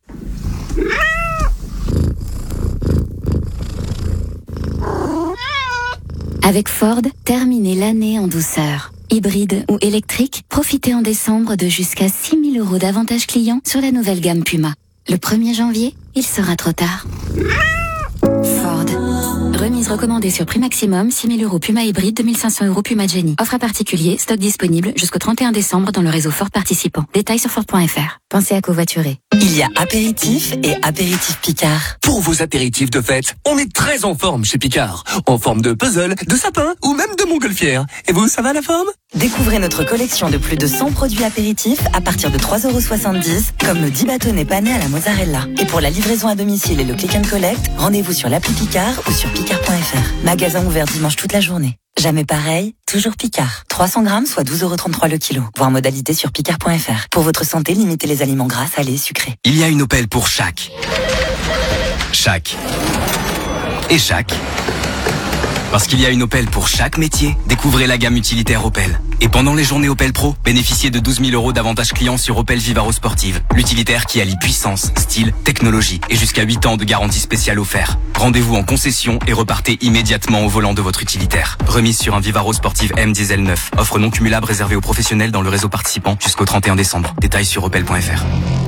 Avec Ford, terminez l'année en douceur. Hybride ou électrique, profitez en décembre de jusqu'à six mille euros d'avantages clients sur la nouvelle gamme Puma. Le premier janvier, il sera trop tard. Ford. Remise recommandée sur prix maximum, six mille euros Puma hybride, deux mille cinq cents euros Puma Jenny. Offre à particulier, stock disponible jusqu'au trente et un décembre dans le réseau Ford participant. Détails sur Ford point F R. Pensez à covoiturer. Il y a apéritif et apéritif Picard. Pour vos apéritifs de fête, on est très en forme chez Picard. En forme de puzzle, de sapin ou même de montgolfière. Et vous, ça va la forme? Découvrez notre collection de plus de cent produits apéritifs à partir de trois euros soixante-dix, comme nos dix bâtonnets panés à la mozzarella. Et pour la livraison à domicile et le click and collect, rendez-vous sur l'appli Picard ou sur picard point F R. Magasin ouvert dimanche toute la journée. Jamais pareil, toujours Picard. trois cents grammes, soit douze euros trente-trois le kilo. Voir modalité sur picard point F R. Pour votre santé, limitez les aliments gras, salés, sucrés. Il y a une Opel pour chaque. Chaque. Et chaque. Parce qu'il y a une Opel pour chaque métier, découvrez la gamme utilitaire Opel. Et pendant les journées Opel Pro, bénéficiez de douze mille euros d'avantages clients sur Opel Vivaro Sportive. L'utilitaire qui allie puissance, style, technologie et jusqu'à huit ans de garantie spéciale offert. Rendez-vous en concession et repartez immédiatement au volant de votre utilitaire. Remise sur un Vivaro Sportive M Diesel neuf. Offre non cumulable réservée aux professionnels dans le réseau participant jusqu'au trente et un décembre. Détails sur opel point F R.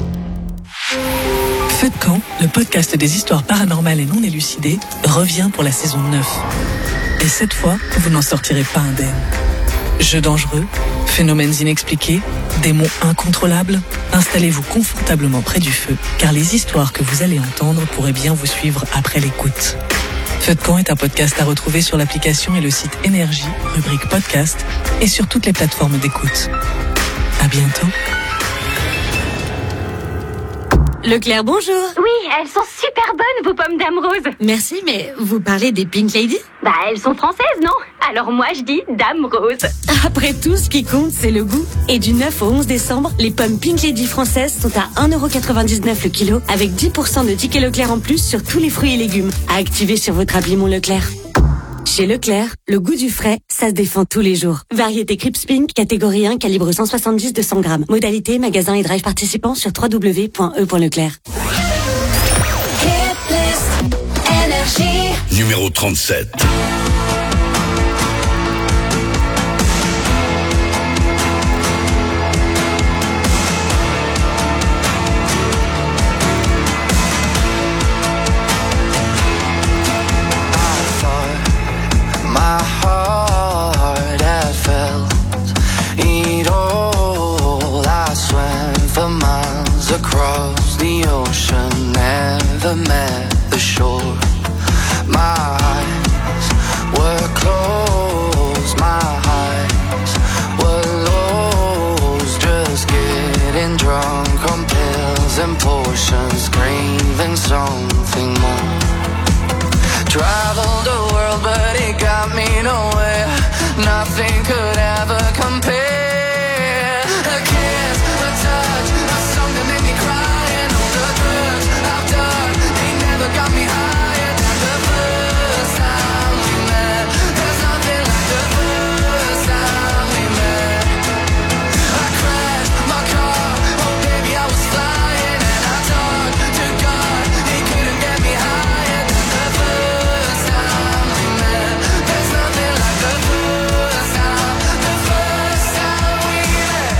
Feu de camp, le podcast des histoires paranormales et non élucidées, revient pour la saison neuf. Et cette fois, vous n'en sortirez pas indemne. Jeux dangereux, phénomènes inexpliqués, démons incontrôlables, installez-vous confortablement près du feu, car les histoires que vous allez entendre pourraient bien vous suivre après l'écoute. Feu de camp est un podcast à retrouver sur l'application et le site Énergie, rubrique podcast, et sur toutes les plateformes d'écoute. À bientôt. Leclerc, bonjour. Oui, elles sont super bonnes, vos pommes Dame Rose. Merci, mais vous parlez des Pink Lady? Bah, elles sont françaises, non? Alors moi, je dis Dame Rose. Après tout, ce qui compte, c'est le goût. Et du neuf au onze décembre, les pommes Pink Lady françaises sont à un euro quatre-vingt-dix-neuf le kilo, avec dix pour cent de tickets Leclerc en plus sur tous les fruits et légumes. À activer sur votre appli Mon Leclerc. Chez Leclerc, le goût du frais, ça se défend tous les jours. Variété Crips Pink, catégorie un, calibre cent soixante-dix deux cents grammes. Modalité, magasin et drive participants sur w w w point e point leclerc. Numéro trente-sept. My heart had felt it all. I swam for miles across the ocean, never met the shore. My eyes were closed, my eyes were lost, just getting drunk on pills and potions, craving something more. Traveled the world, but it got me nowhere. Nothing could ever compare. A kiss, a touch, a song that made me cry, and all the drugs I've done, they never got me higher than the first time we met. There's nothing like the first time we met. I crashed my car, oh baby I was flying, and I talked to God, he couldn't get me higher than the first time we met. There's nothing like the first time, the first time we met.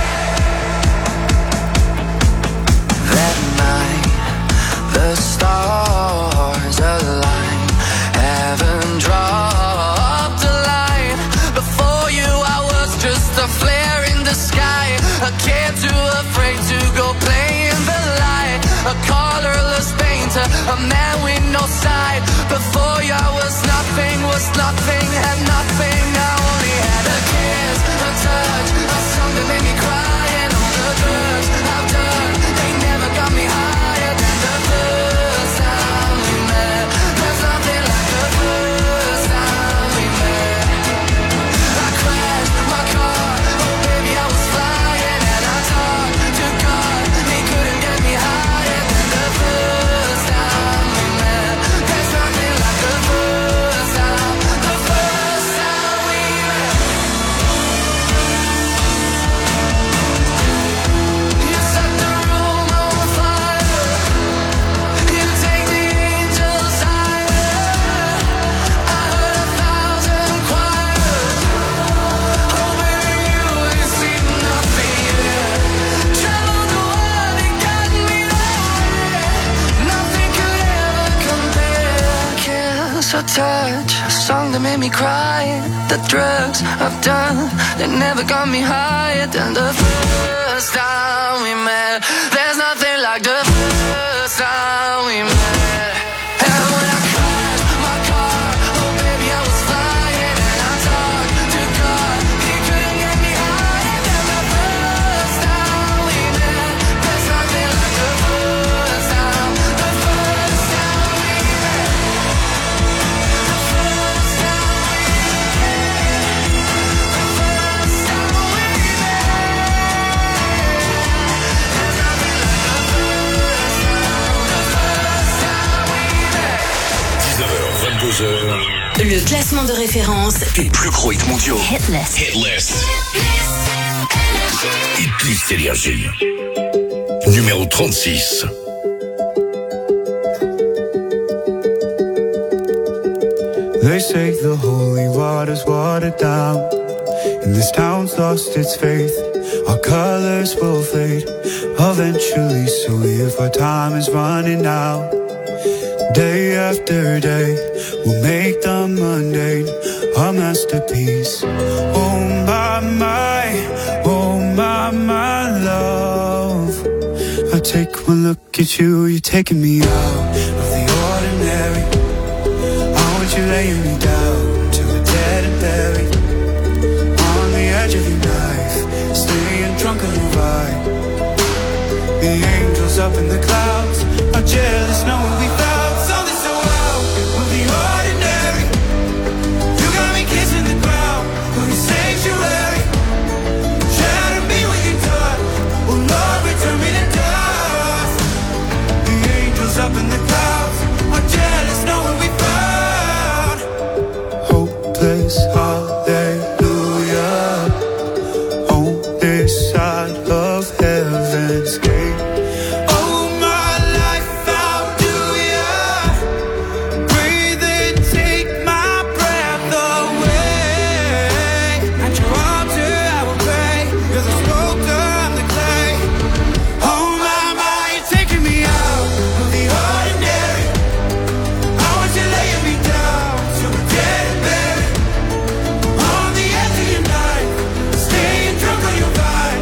That night, the stars aligned, heaven dropped a line. Before you I was just a flare in the sky, a kid too afraid to go play in the light, a colorless painter, a man with no side. Before you I was nothing, was nothing, had nothing. I only had a kiss, a touch, a song that made me cry, and all the drugs I've done, they never got me higher than the first time we met. There's nothing like the first time we met. I crashed my car, oh baby I was flying, and I talked to God, he couldn't get me higher than the first time we met. There's nothing like the first time, the first time touch, a song that made me cry. The drugs I've done, they never got me higher than the first time we met. There's nothing like the first time we met. And when I crashed my car, oh baby I was flying, and I talked to God, he couldn't get me higher than the first time we met. There's nothing like the first time, the first time we met. The first time we met. The first time we met. There's nothing like the first time, the first time we met. dix-neuf heures, vingt-deux heures. Le classement de référence Les plus gros hits mondiaux. Hitlist. Hitlist. Hitlist Énergie. Numéro trente-six. They say the holy water's watered down, and this town's lost its faith. Our colors will fade eventually, so if our time is running out, day after day, we'll make the mundane a masterpiece. Oh my, my, oh my, my love, I take one look at you, you're taking me out of the ordinary. I want you laying me down to a dead and buried, on the edge of your knife, staying drunk on your vibe. The angels up in the clouds are jealous knowing we found something so out of the ordinary. You got me kissing the ground for your sanctuary. Shatter me when you're done, oh Lord, return me to dust. The angels up in the clouds are jealous knowing we found hopeless hallelujah on this side of heaven's gate. Oh my life, how do ya breathe and take my breath away? At your altar I will pray, you're the sculptor, I'm the clay. Oh my, my, you're taking me out of the ordinary. I want you laying me down to a dead and buried, on the edge of your night, staying drunk on your vine.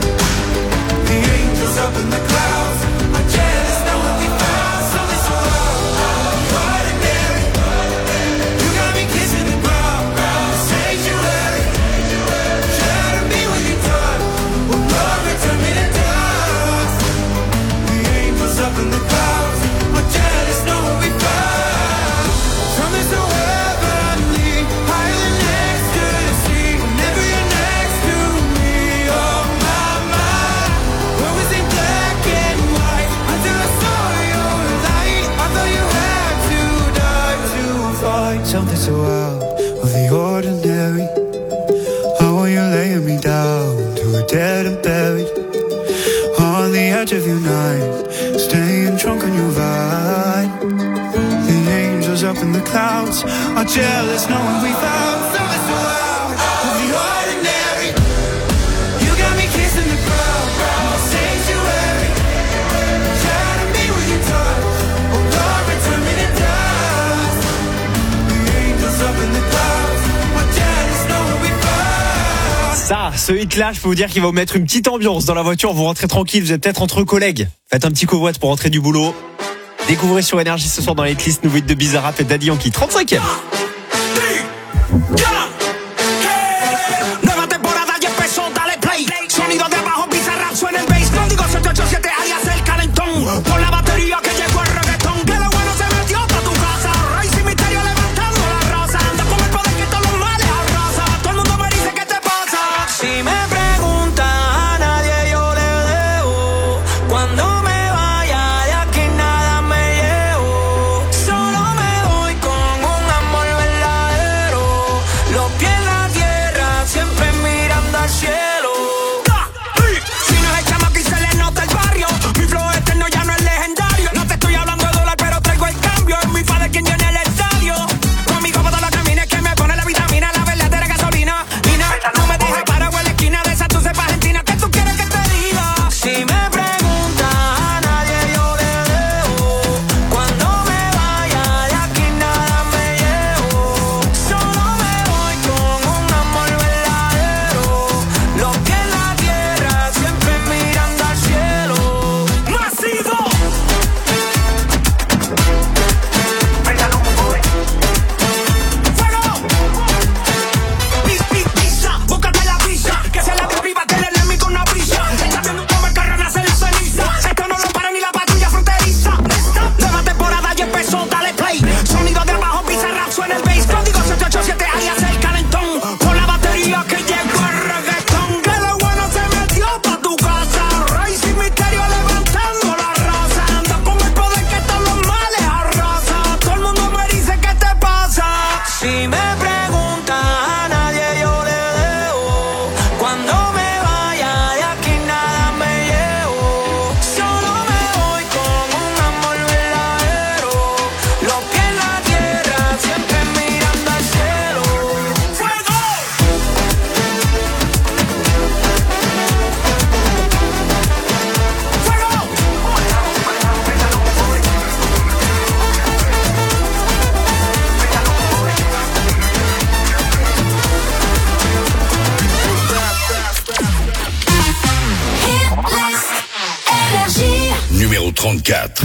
The angels up in the clouds are jealous knowing we found something so ordinary. You got me kissing the ground, the sanctuary. Shatter me when you're done, oh Lord, return me to dust. The angels up in the clouds are jealous knowing we found something so heavenly, higher than ecstasy. Whenever you're next to me, oh my, my, where was it black and white until I saw your light? I thought you had to die to find something so out of the ordinary. How are you laying me down to a dead and buried, on the edge of your night, staying drunk on your vine. The angels up in the clouds are jealous knowing we found something so out of the ordinary. You got me kissing the ground, the sanctuary. Shatter me when you touch, oh Lord, return me to dust. The angels up in the clouds are jealous knowing we found. Ça, ce hit-là, je peux vous dire qu'il va vous mettre une petite ambiance dans la voiture. Vous rentrez tranquille, vous êtes peut-être entre collègues. Faites un petit covoite pour rentrer du boulot. Découvrez sur Énergie ce soir dans les listes nouveau hit de Bizarrap et Daddy Yankee, trente-cinquième. Nueva temporada ya empezó, dale play. Sonido de abajo, Bizarrap suena el bass. Código siete ocho siete, alias el calentón. Con la batería que llegó el reggaetón. Que lo bueno se metió pa' tu casa. Rey sin misterio levantando la raza. Anda con el poder que todos los males arrasa. Todo el mundo me dice ¿qué te pasa? Si me preguntan a nadie yo le dejo. Cuando me vaya de aquí nada me llevo. Solo me voy con un amor verdadero. trente-quatre.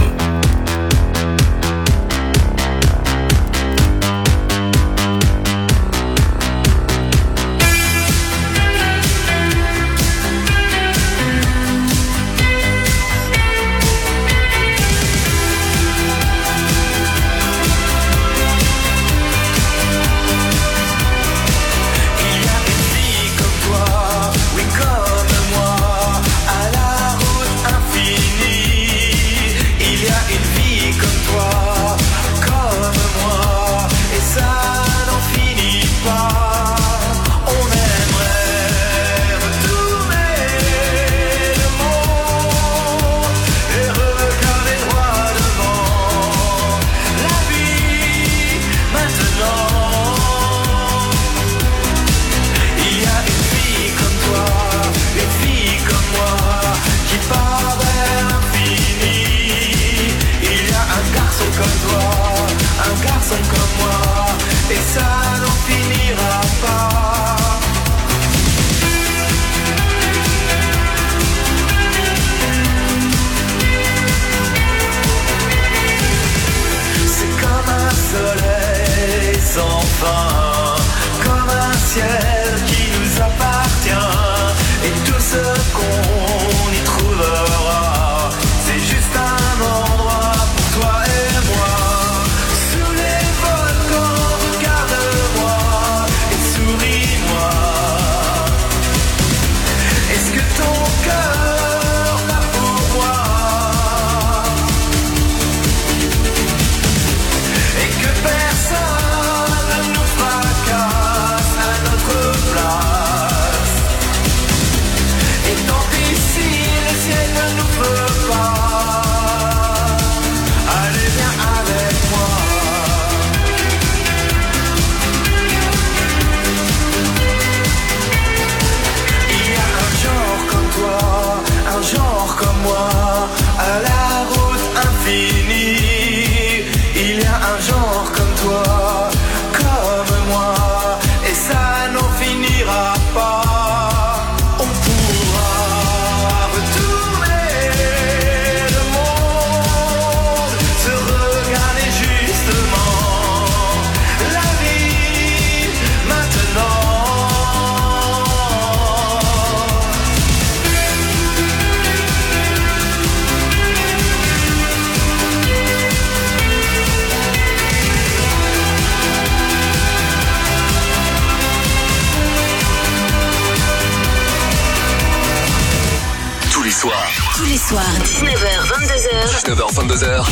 dix-neuf heures vingt-deux heures. dix-neuf heures vingt-deux heures.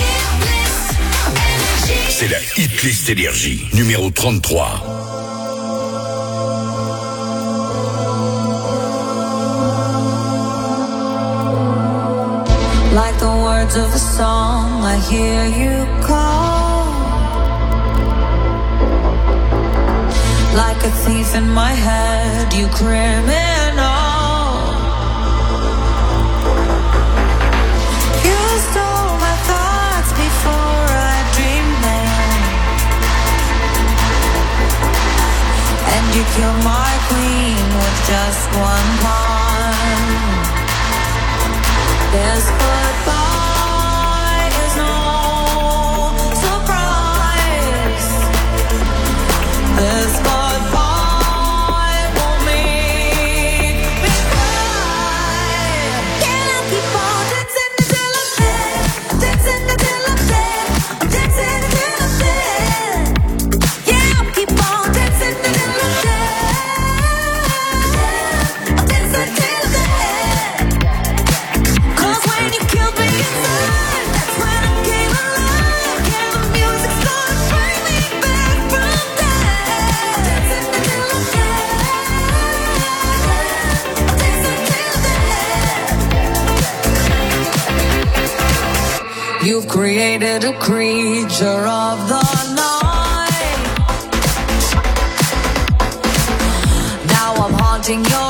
C'est la Hitlist Énergie, numéro trente-trois. Like the words of a song, I hear you call. Like a thief in my head, you criminal. You killed my queen with just one punch. This goodbye is no surprise. This goodbye won't make me cry. Can I keep on dancing until I'm dead? Dancing until I'm dead. Dancing until I'm dead. Yeah, I'll keep on dancing until I'm dead. You've created a creature of the night. Now I'm haunting your